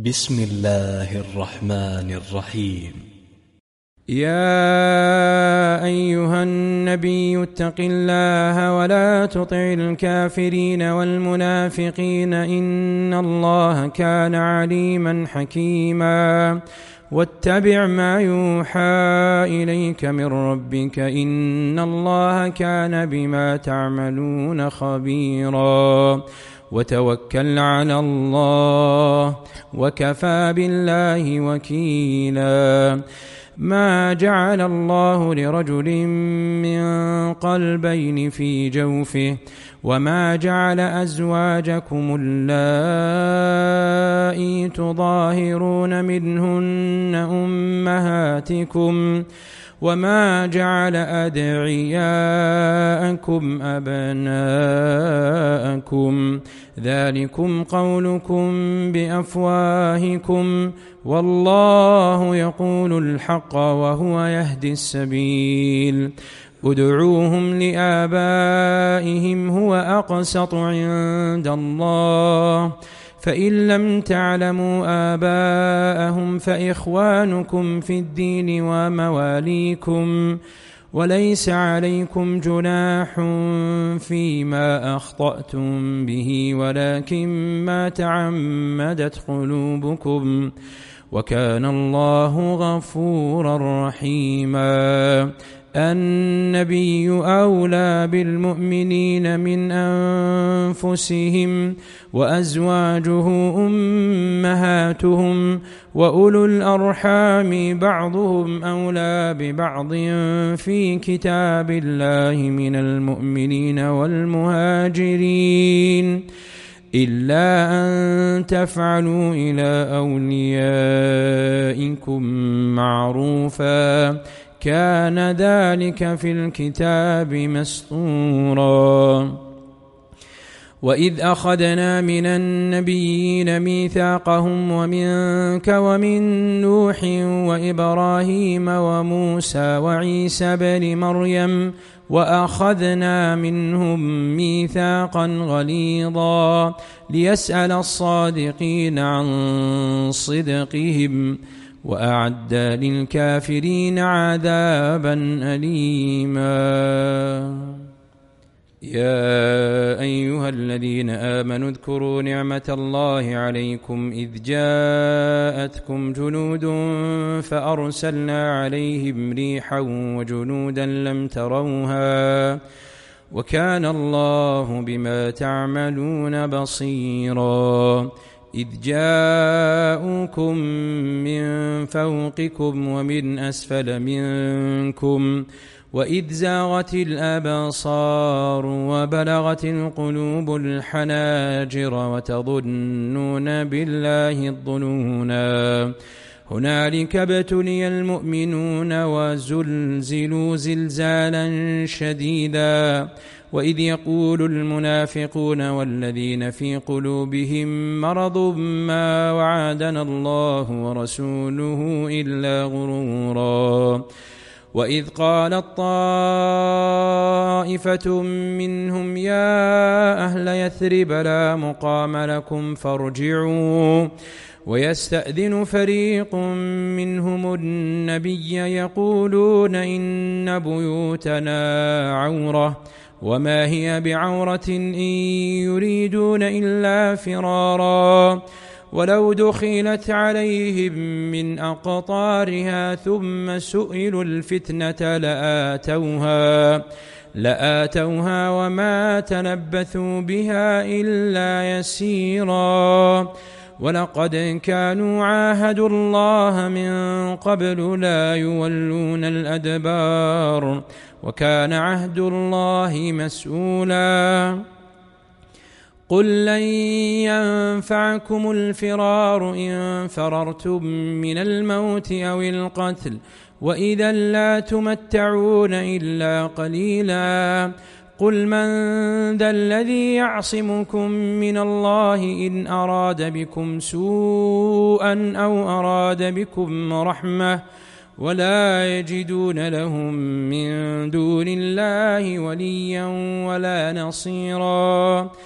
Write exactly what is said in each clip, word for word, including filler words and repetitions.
بسم الله الرحمن الرحيم. يا أيها النبي اتق الله ولا تطع الكافرين والمنافقين إن الله كان عليما حكيما. واتبع ما يوحى إليك من ربك إن الله كان بما تعملون خبيرا. وتوكل على الله وكفى بالله وكيلا. ما جعل الله لرجل من قلبين في جوفه وما جعل أزواجكم اللائي تظاهرون منهن أمهاتكم وما جعل أدعياءكم أبناءكم ذلكم قولكم بأفواهكم والله يقول الحق وهو يهدي السبيل. ادعوهم لآبائهم هو أقسط عند الله فإن لم تعلموا آباءهم فإخوانكم في الدين ومواليكم وليس عليكم جناح فيما أخطأتم به ولكن ما تعمدت قلوبكم وكان الله غفورا رحيما. النبي أولى بالمؤمنين من أنفسهم وأزواجه أمهاتهم وأولو الأرحام بعضهم أولى ببعض في كتاب الله من المؤمنين والمهاجرين إلا أن تفعلوا إلى أوليائكم معروفا كان ذلك في الكتاب مسطورا. وإذ أخذنا من النبيين ميثاقهم ومنك ومن نوح وإبراهيم وموسى وعيسى بن مريم وأخذنا منهم ميثاقا غليظا ليسأل الصادقين عن صدقهم وأعد للكافرين عذابا أليما. يا أيها الذين آمنوا اذكروا نعمة الله عليكم إذ جاءتكم جنود فأرسلنا عليهم ريحا وجنودا لم تروها وكان الله بما تعملون بصيرا. إذ جاءوكم من فوقكم ومن أسفل منكم وإذ زاغت الأبصار وبلغت القلوب الحناجر وتظنون بالله الظنونا هنالك ابتلي المؤمنون وزلزلوا زلزالا شديدا. وإذ يقول المنافقون والذين في قلوبهم مرض ما وعدنا الله ورسوله إلا غرورا. وإذ قالت طائفة منهم يا أهل يثرب لا مقام لكم فارجعوا ويستأذن فريق منهم النبي يقولون إن بيوتنا عورة وما هي بعورة إن يريدون إلا فرارا ولو دخلت عليهم من أقطارها ثم سئلوا الفتنة لآتوها لآتوها وما تلبثوا بها إلا يسيرا. ولقد كانوا عاهدوا الله من قبل لا يولون الأدبار وكان عهد الله مسؤولا. قل لن ينفعكم الفرار إن فررتم من الموت أو القتل وإذا لا تمتعون إلا قليلا. قل من ذا الذي يعصمكم من الله إن أراد بكم سوءا أو أراد بكم رحمة ولا يجدون لهم من دون الله وليا ولا نصيرا.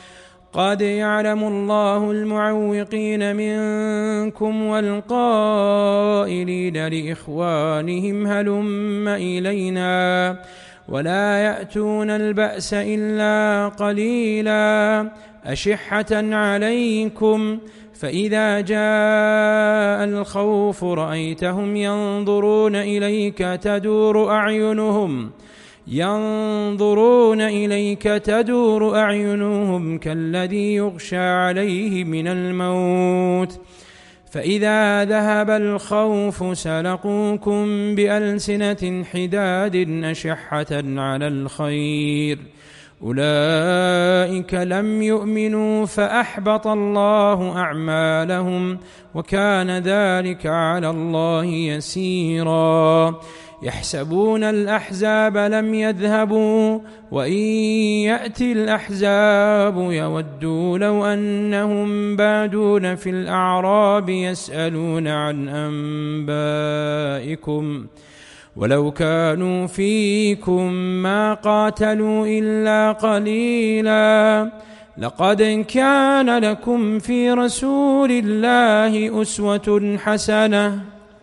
قد يعلم الله المعوقين منكم والقائلين لإخوانهم هلم إلينا ولا يأتون البأس إلا قليلا أشحة عليكم فإذا جاء الخوف رأيتهم ينظرون إليك تدور أعينهم ينظرون إليك تدور أعينهم كالذي يغشى عليه من الموت فإذا ذهب الخوف سلقوكم بألسنة حداد أشحة على الخير أولئك لم يؤمنوا فأحبط الله أعمالهم وكان ذلك على الله يسيرا يحسبون الأحزاب لم يذهبوا وإن يأتي الأحزاب يودوا لو أنهم بادون في الأعراب يسألون عن أنبائكم ولو كانوا فيكم ما قاتلوا إلا قليلا لقد كان لكم في رسول الله أسوة حسنة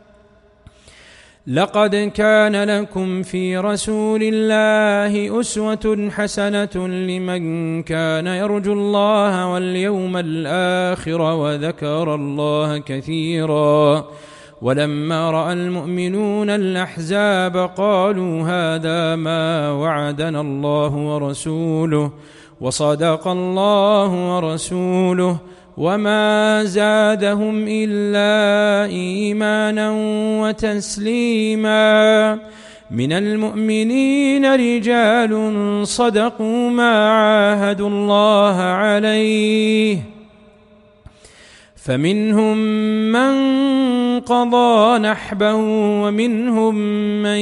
لقد كان لكم في رسول الله أسوة حسنة لمن كان يرجو الله واليوم الآخر وذكر الله كثيرا ولما رأى المؤمنون الأحزاب قالوا هذا ما وعدنا الله ورسوله وصدق الله ورسوله وما زادهم إلا إيمانا وتسليما من المؤمنين رجال صدقوا ما عاهدوا الله عليه فمنهم من قضى نحبه ومنهم من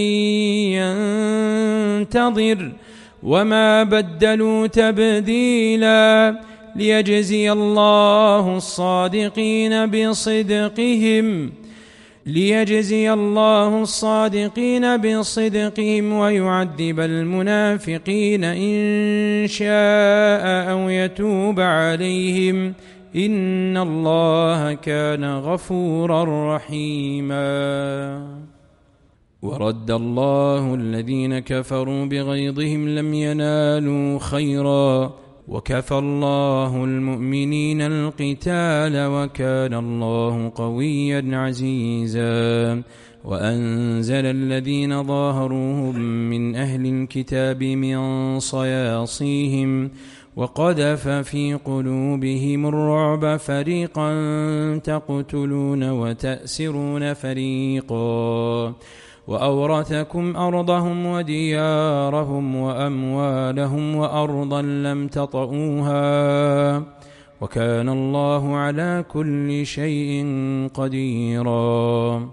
ينتظر وما بدلوا تبديلا ليجزي الله الصادقين بصدقهم ليجزي الله الصادقين بصدقهم ويعذب المنافقين إن شاء أو يتوب عليهم إن الله كان غفورا رحيما ورد الله الذين كفروا بغيظهم لم ينالوا خيرا وكفى الله المؤمنين القتال وكان الله قويا عزيزا وأنزل الذين ظاهروهم من أهل الكتاب من صياصيهم وقذف في قلوبهم الرعب فريقا تقتلون وتأسرون فريقا وأورثكم أرضهم وديارهم وأموالهم وأرضا لم تطئوها وكان الله على كل شيء قديرا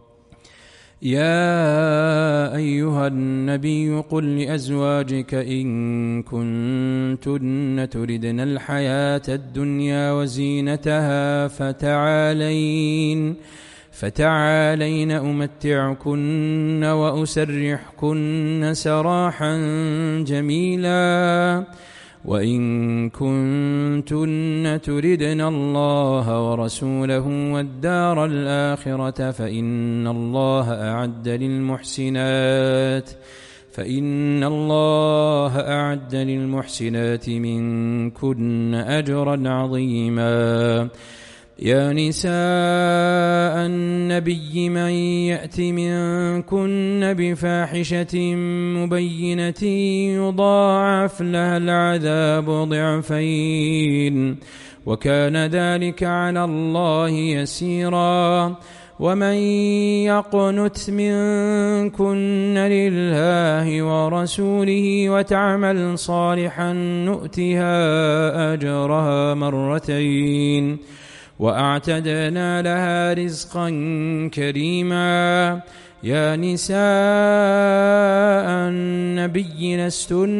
يا أيها النبي قل لأزواجك إن كنتن تردن الحياة الدنيا وزينتها فتعالين فتعالين أمتعكن وأسرحكن سراحا جميلا وإن كنتن تردن الله ورسوله والدار الآخرة فإن الله أعد للمحسنات فإن الله أعد للمحسنات منكن أجرا عظيما يا نساء النبي من يأت منكن بفاحشة مبينة يضاعف لها العذاب ضعفين وكان ذلك على الله يسيرا ومن يقنت منكن لله ورسوله وتعمل صالحا نؤتها أجرها مرتين وأعتدنا لها رزقا كريما يا نساء النبي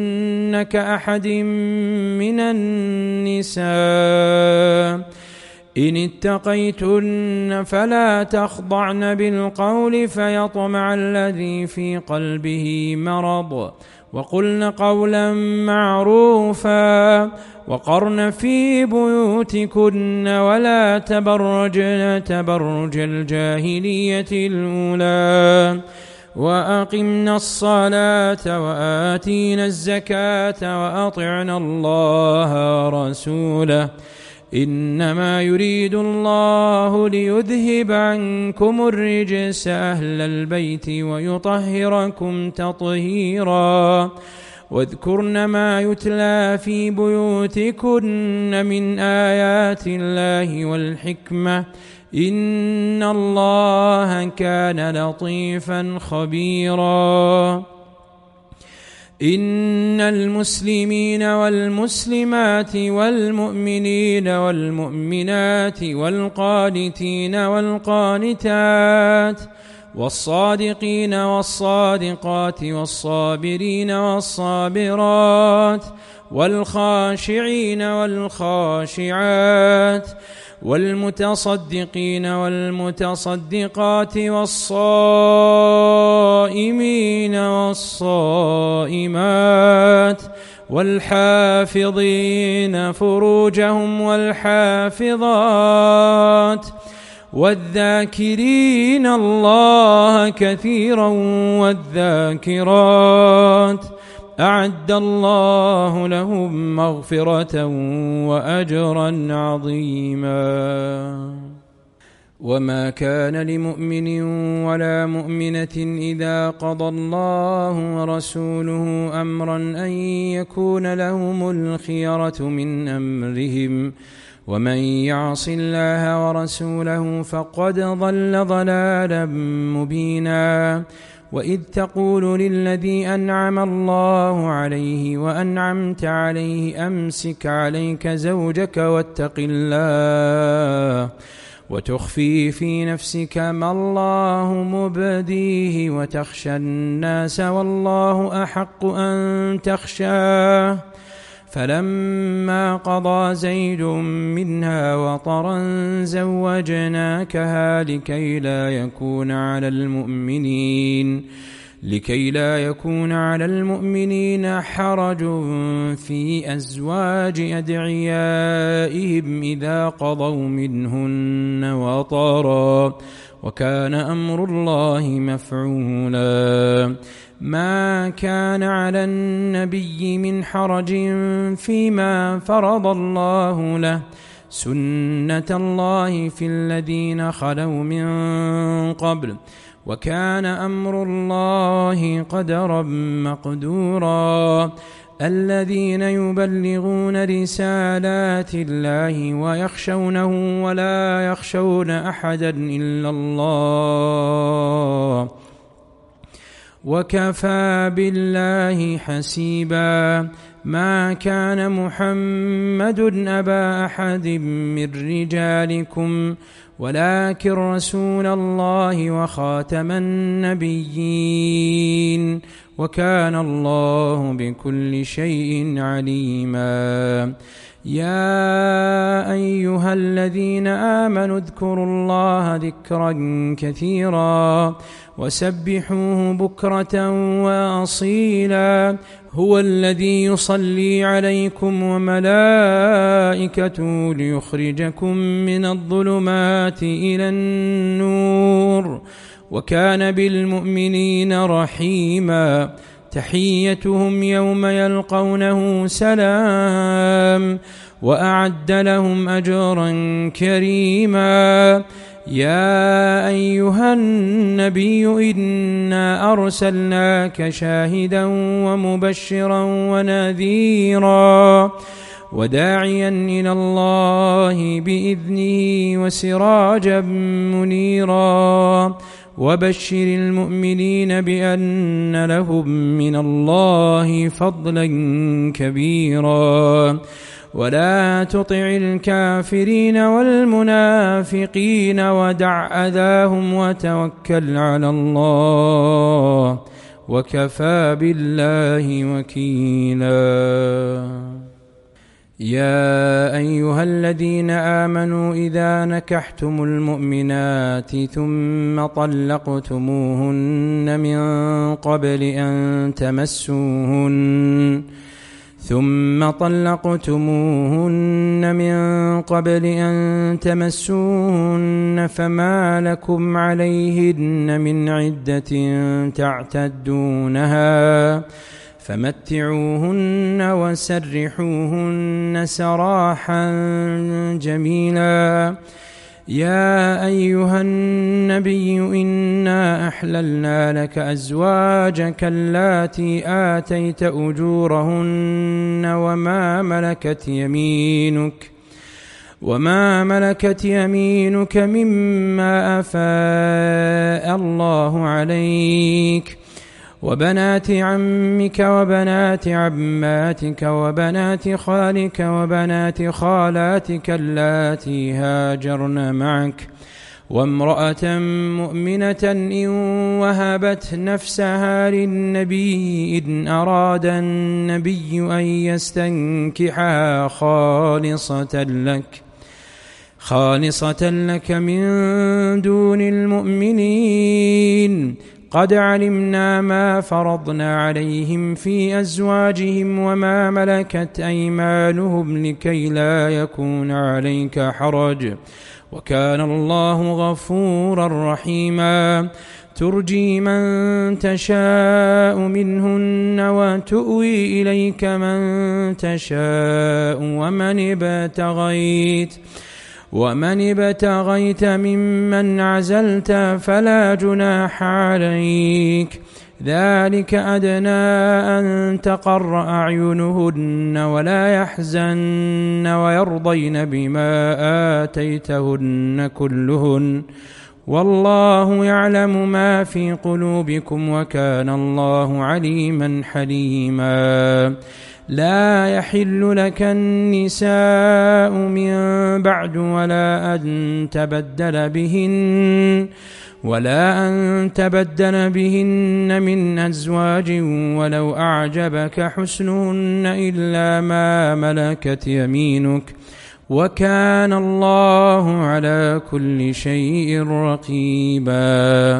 لستن كأحد من النساء إن اتقيتن فلا تخضعن بالقول فيطمع الذي في قلبه مرض وقلن قولا معروفا وقرن في بيوتكن ولا تبرجن تبرج الجاهلية الأولى وأقمنا الصلاة وآتينا الزكاة وأطعنا الله ورسوله إنما يريد الله ليذهب عنكم الرجس أهل البيت ويطهركم تطهيرا واذكرن ما يتلى في بيوتكن من آيات الله والحكمة إن الله كان لطيفا خبيرا إن المسلمين والمسلمات والمؤمنين والمؤمنات والقانتين والقانتات والصادقين والصادقات والصابرين والصابرات والخاشعين والخاشعات والمتصدقين والمتصدقات والصائمين والصائمات والحافظين فروجهم والحافظات والذاكرين الله كثيرا والذاكرات أعد الله لهم مغفرة وأجرا عظيما وما كان لمؤمن ولا مؤمنة إذا قضى الله ورسوله أمرا أن يكون لهم الخيرة من أمرهم ومن يعص الله ورسوله فقد ضل ضلالا مبينا وإذ تقول للذي أنعم الله عليه وأنعمت عليه أمسك عليك زوجك واتق الله وتخفي في نفسك ما الله مبديه وتخشى الناس والله أحق أن تخشاه فلما قضى زيد منها وطرا زوجناكها لكي لا يكون على المؤمنين لكي لا يكون على المؤمنين حرج في أزواج أدعيائهم إذا قضوا منهن وطرا وكان أمر الله مفعولا ما كان على النبي من حرج فيما فرض الله له سنة الله في الذين خلوا من قبل وكان أمر الله قدرا مقدورا الذين يبلغون رسالات الله ويخشونه ولا يخشون أحدا إلا الله وكفى بالله حسيبا ما كان محمد أبا أحد من رجالكم ولكن رسول الله وخاتم النبيين وكان الله بكل شيء عليما يا أيها الذين آمنوا اذكروا الله ذكرا كثيرا وسبحوه بكرة وأصيلا هو الذي يصلي عليكم وملائكته ليخرجكم من الظلمات إلى النور وكان بالمؤمنين رحيما تحيتهم يوم يلقونه سلام وأعد لهم أجرا كريما يا أيها النبي إنا أرسلناك شاهدا ومبشرا ونذيرا وداعيا إلى الله بإذنه وسراجا منيرا وبشر المؤمنين بأن لهم من الله فضلا كبيرا ولا تطع الكافرين والمنافقين ودع أذاهم وتوكل على الله وكفى بالله وكيلا يا أيها الذين آمنوا إذا نكحتم المؤمنات ثم طلقتموهن من قبل أن تمسوهن ثم طلقتموهن من قبل أن تمسوهن فما لكم عليهن من عدة تعتدونها فمتعوهن وسرحوهن سراحا جميلا. يا أيها النبي إنا أحللنا لك أزواجك اللاتي آتيت أجورهن وما ملكت يمينك وما ملكت يمينك مما أفاء الله عليك وبنات عمك وبنات عماتك وبنات خالك وبنات خالاتك اللاتي هاجرن معك وامرأة مؤمنة إن وهبت نفسها للنبي إن أراد النبي أن يستنكحها خالصة لك خالصة لك من دون المؤمنين قد علمنا ما فرضنا عليهم في أزواجهم وما ملكت أيمانهم لكي لا يكون عليك حرج وكان الله غفورا رحيما. ترجي من تشاء منهن وتؤوي إليك من تشاء ومن ابتغيت ومن ابتغيت ممن عزلت فلا جناح عليك ذلك أدنى أن تقر أعينهن ولا يحزن ويرضين بما آتيتهن كلهن والله يعلم ما في قلوبكم وكان الله عليما حليما. لا يحل لك النساء من بعد ولا أن تبدل بهن ولا أن تبدل بهن من أزواج ولو أعجبك حسنهن إلا ما ملكت يمينك وكان الله على كل شيء رقيبا.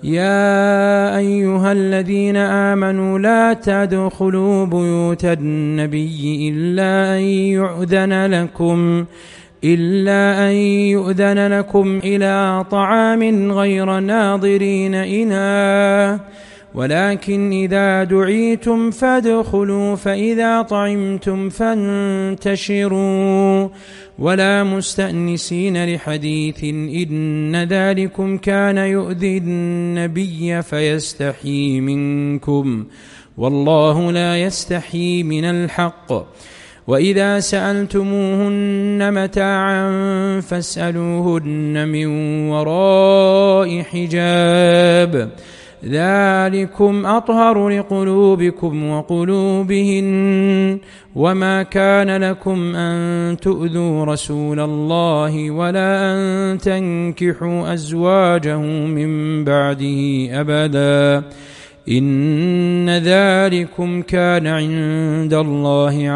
يا أيها الذين آمنوا لا تدخلوا بيوت النبي إلا أن يؤذن لكم إلا أن يؤذن لكم إلى طعام غير ناظرين إناه ولكن إذا دعيتم فادخلوا فإذا طعمتم فانتشروا ولا مستأنسين لحديث إن ذلكم كان يؤذي النبي فيستحيي منكم والله لا يستحيي من الحق. وإذا سألتموهن متاعا فاسألوهن من وراء حجاب ذلكم أطهر لقلوبكم وقلوبهن وما كان لكم أن تؤذوا رسول الله ولا أن تنكحوا أزواجه من بعده أبدا إن ذلكم كان عند الله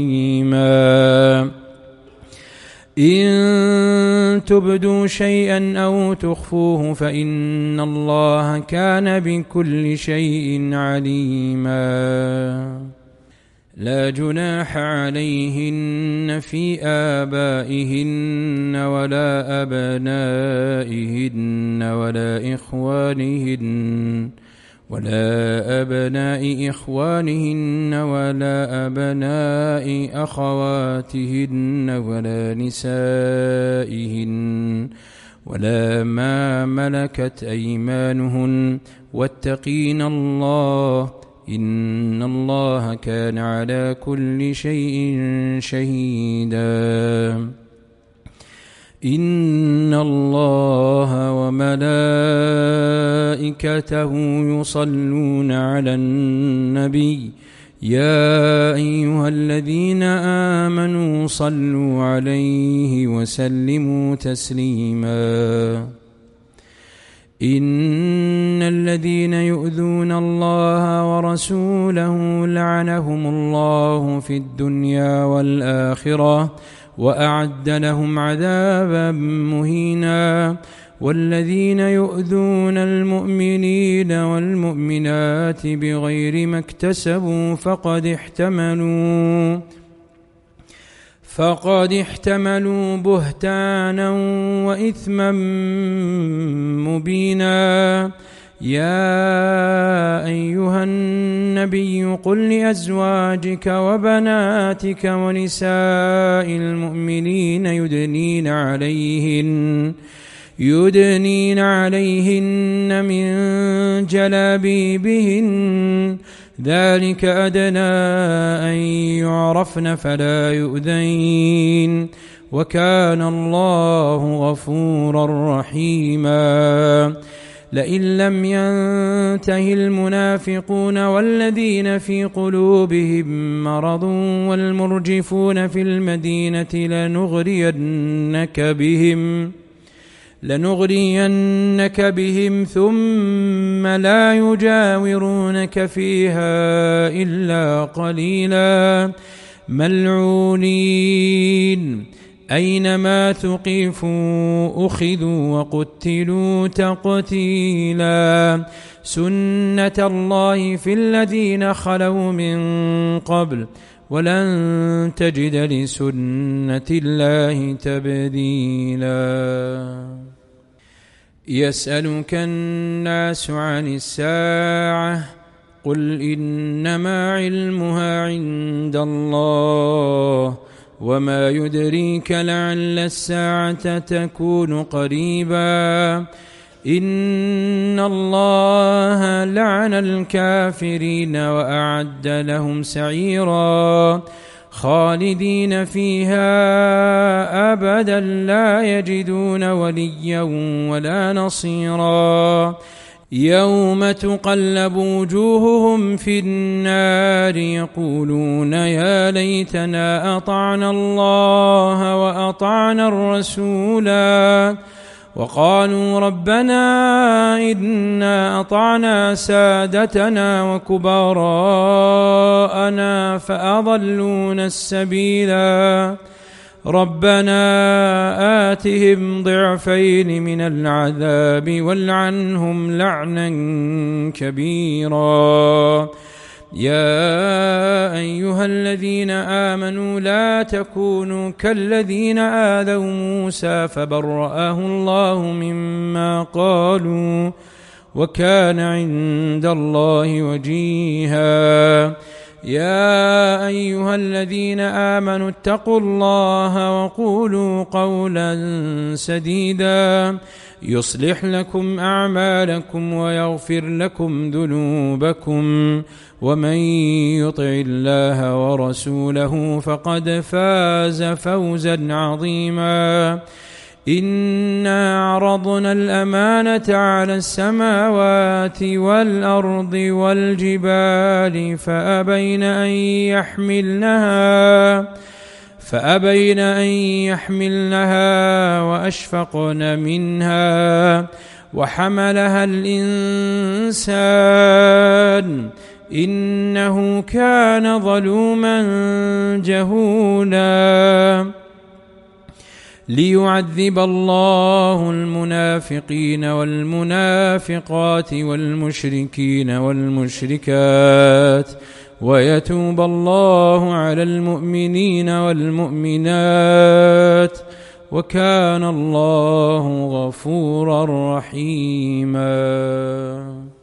عظيما. إن تبدوا شيئا أو تخفوه فإن الله كان بكل شيء عليما. لا جناح عليهن في آبائهن ولا أبنائهن ولا إخوانهن ولا أبناء إخوانهن ولا أبناء أخواتهن ولا نسائهن ولا ما ملكت أيمانهن واتقين الله إن الله كان على كل شيء شهيدا. إن الله وملائكته يصلون على النبي يا أيها الذين آمنوا صلوا عليه وسلموا تسليما. إن الذين يؤذون الله ورسوله لعنهم الله في الدنيا والآخرة وأعد لهم عذابا مهينا. والذين يؤذون المؤمنين والمؤمنات بغير ما اكتسبوا فقد احتملوا فقد احتملوا بهتانا وإثما مبينا. يا أيها النبي قل لأزواجك وبناتك ونساء المؤمنين يدنين عليهن يدنين عليهن من جلابيبهن ذلك أدنى أن يعرفن فلا يؤذين وكان الله غفورا رحيما. لئن لم ينته المنافقون والذين في قلوبهم مرض والمرجفون في المدينة لنغرينك بهم لنغرينك بهم ثم لا يجاورونك فيها إلا قليلا ملعونين أينما ثقفوا أخذوا وقتلوا تقتيلا. سنة الله في الذين خلوا من قبل ولن تجد لسنة الله تبديلا. يسألك الناس عن الساعة قل إنما علمها عند الله وما يدريك لعل الساعة تكون قريبا. إن الله لعن الكافرين وأعد لهم سعيرا خالدين فيها أبدا لا يجدون وليا ولا نصيرا. يوم تقلب وجوههم في النار يقولون يا ليتنا أطعنا الله وأطعنا الرسولا وقالوا ربنا إنا أطعنا سادتنا وكبراءنا فأضلونا السبيلا. ربنا آتهم ضعفين من العذاب والعنهم لعنا كبيرا. يا أيها الذين آمنوا لا تكونوا كالذين آذوا موسى فبرأه الله مما قالوا وكان عند الله وجيها. يا أيها الذين آمنوا اتقوا الله وقولوا قولا سديدا يصلح لكم أعمالكم ويغفر لكم ذنوبكم ومن يطع الله ورسوله فقد فاز فوزا عظيما. إنا عرضنا الأمانة على السماوات والأرض والجبال فأبين أن يحملنها فأبين أن يحملنها وأشفقن منها وحملها الإنسان إنه كان ظلوما جهولا. ليعذب الله المنافقين والمنافقات والمشركين والمشركات ويتوب الله على المؤمنين والمؤمنات وكان الله غفورا رحيما.